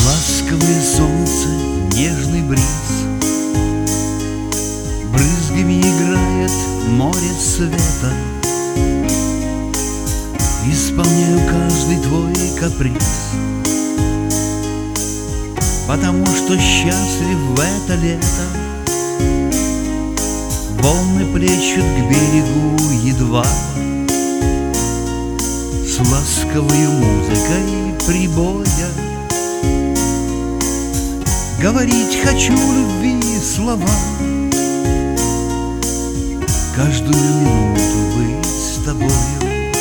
Ласковое солнце, нежный бриз, брызгами играет море света. Исполняю каждый твой каприз, потому что счастлив в это лето. Волны плещут к берегу едва, с ласковой музыкой прибоя. Говорить хочу любви слова, каждую минуту быть с тобою.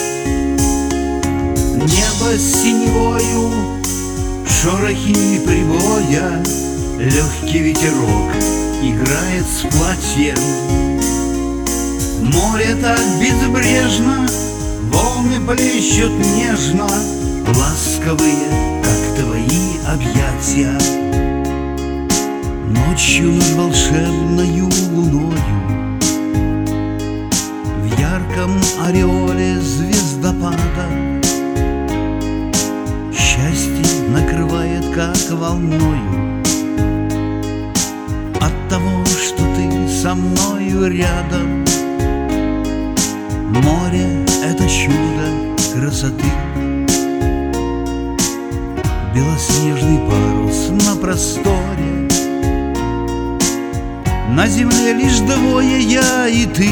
Небо синевою, шорохи прибоя, легкий ветерок играет с платьем. Море так безбрежно, волны плещут нежно, ласковые, как твои объятия. Ночью над волшебною луною, в ярком ореоле звездопада, счастье накрывает, как волною, от того, что ты со мною рядом. Море — это чудо красоты, белоснежный парус на просторе. На земле лишь двое, я и ты.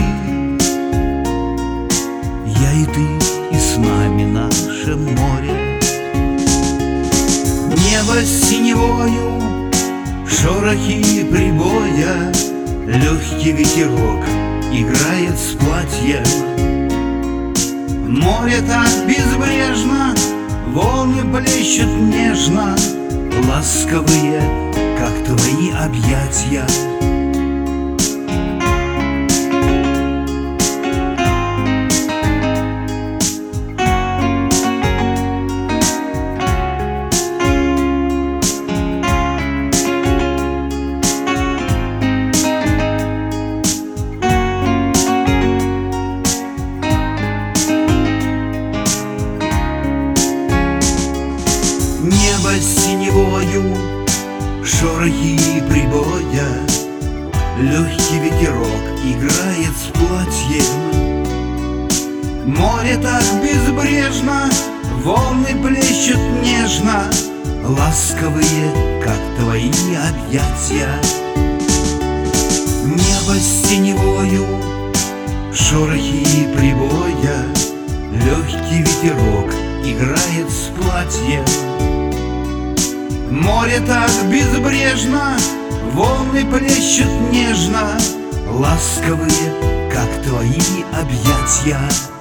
Я и ты, и с нами наше море. Небо синевою, шорохи прибоя, легкий ветерок играет с платьем. Море так безбрежно, волны плещут нежно, ласковые, как твои объятия. Небо синевою, шорохи прибоя, легкий ветерок играет с платьем. Море так безбрежно, волны плещут нежно, ласковые, как твои объятия. Небо синевою, шорохи прибоя, легкий ветерок играет с платьем. Море так безбрежно, волны плещут нежно, ласковые, как твои объятия.